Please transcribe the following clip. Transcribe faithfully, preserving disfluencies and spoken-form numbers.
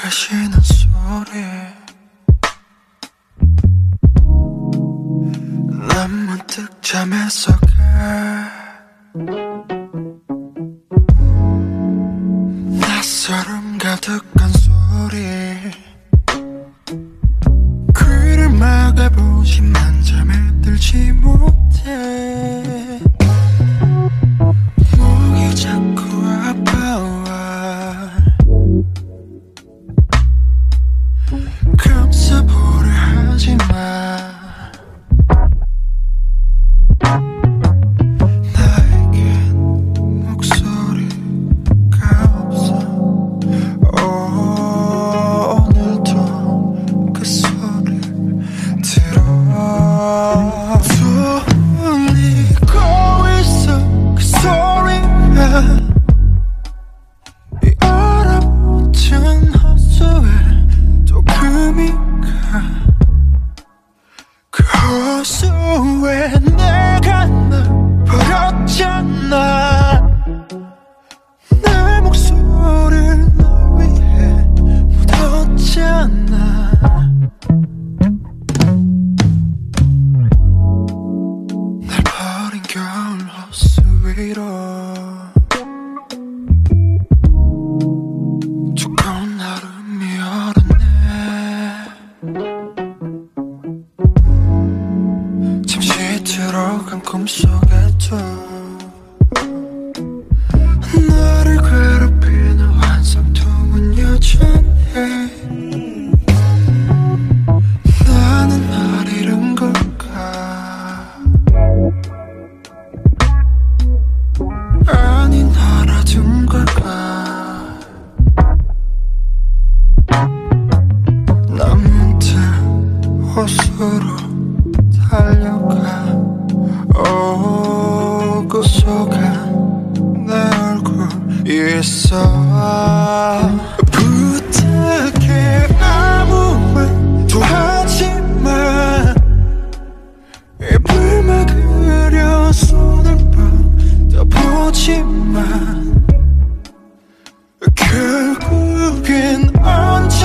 가시는 소리 난 문득 잠에서 가 낯설음 가득한 소리 귀를 막아보지만 잠에 들지 못해 목이 자꾸 아파와 감싸보려 하지마 나에겐 목소리가 없어 오늘도 그 소리를 들어 들리고 있어 그 소리가 이 얼어붙은 호수에 또 금이 가 그 호수에 내가 널 버렸잖아 내 목소리를 너 위해 묻었잖아 날 버린 겨울 호수 위로 두꺼운 얼음이 얼었네 잠시 들어간 꿈속에도 나를 괴롭히는 환상통은 여전해 나는 날 잃은 걸까 아니 날 알아둔 걸까 난 문득 호수로 달려가 오고 속한 내 얼굴이 있어 부탁해 아무 말도 하지마 입을 막으려 손을 뻗어보지만 결국엔 언제